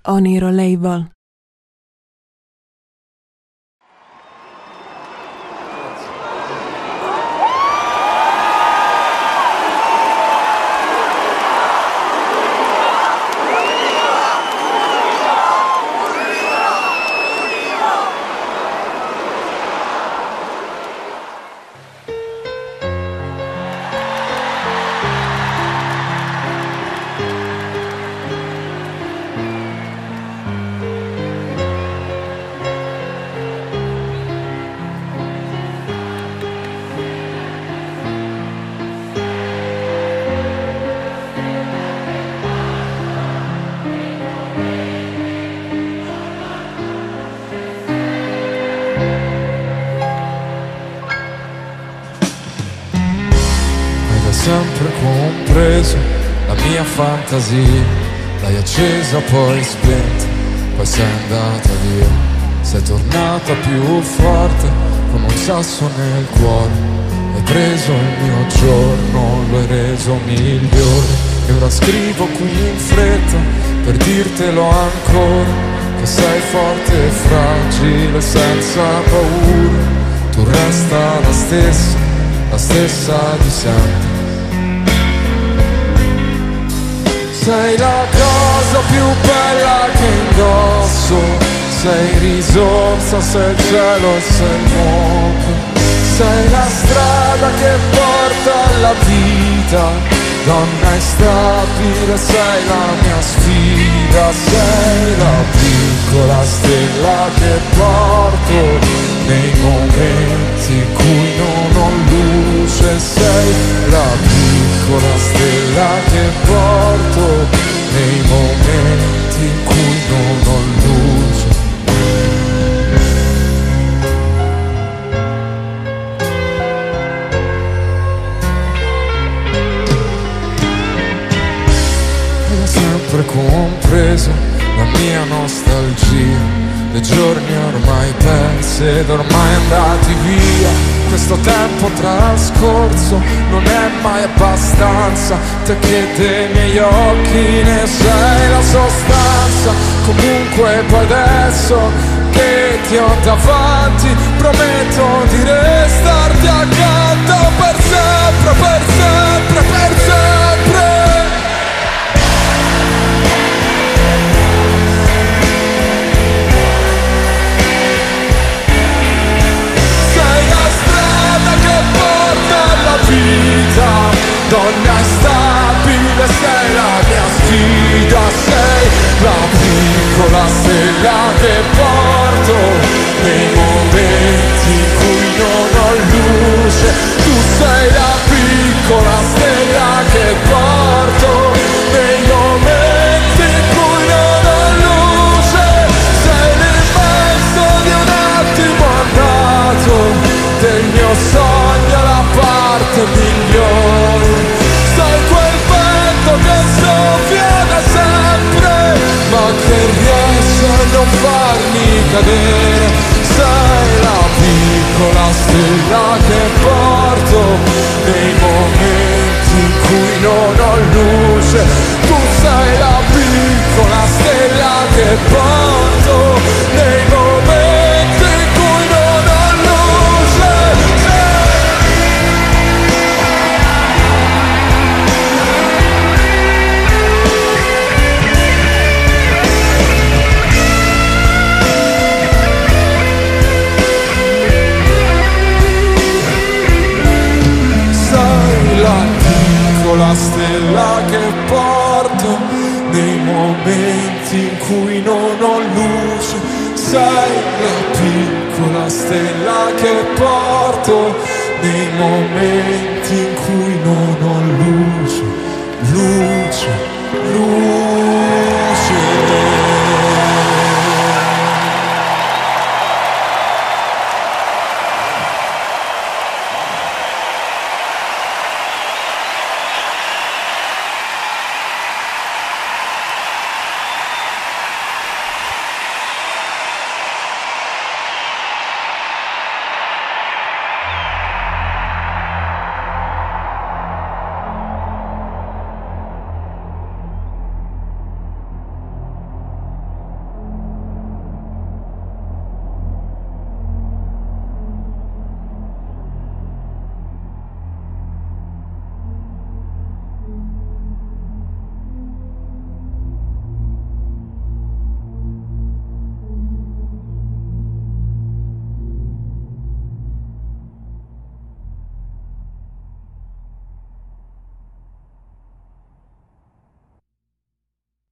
Oniro Label. Sempre compreso la mia fantasia, l'hai accesa poi spenta, poi sei andata via. Sei tornata più forte, con un sasso nel cuore. Hai preso il mio giorno, lo hai reso migliore. E ora scrivo qui in fretta, per dirtelo ancora, che sei forte e fragile, senza paura. Tu resta la stessa di sempre. Sei la cosa più bella che indosso, sei risorsa, sei il cielo e sei l'uomo. Sei la strada che porta alla vita, donna instabile, sei la mia sfida. Sei la piccola stella che porto nei momenti in cui non ho luce. Sei la piccola stella che porto nei momenti in cui non ho luce. Ed ho sempre compreso la mia nostalgia, dei giorni ormai persi ed ormai andati via. Questo tempo trascorso non è mai abbastanza, te che dei miei occhi ne sei la sostanza. Comunque poi adesso che ti ho davanti, prometto di restarti accanto per sempre, per sempre, per sempre. Vita, donna instabile, sei la mia sfida. Sei la piccola stella che porto nei momenti in cui non ho luce. Tu sei la piccola stella che porto nei momenti in cui non ho luce. Sei l'immenso di un attimo andato del mio sogno, la parte migliore. Sei quel vento che soffia da sempre, ma che riesce a non farmi cadere. Sei la piccola stella che porto nei momenti in cui non ho luce. Tu sei la piccola stella che porto nei momenti in cui non ho luce. La stella che porto nei momenti in cui non ho luce. Sei la piccola stella che porto nei momenti in cui non ho luce. Luce, luce.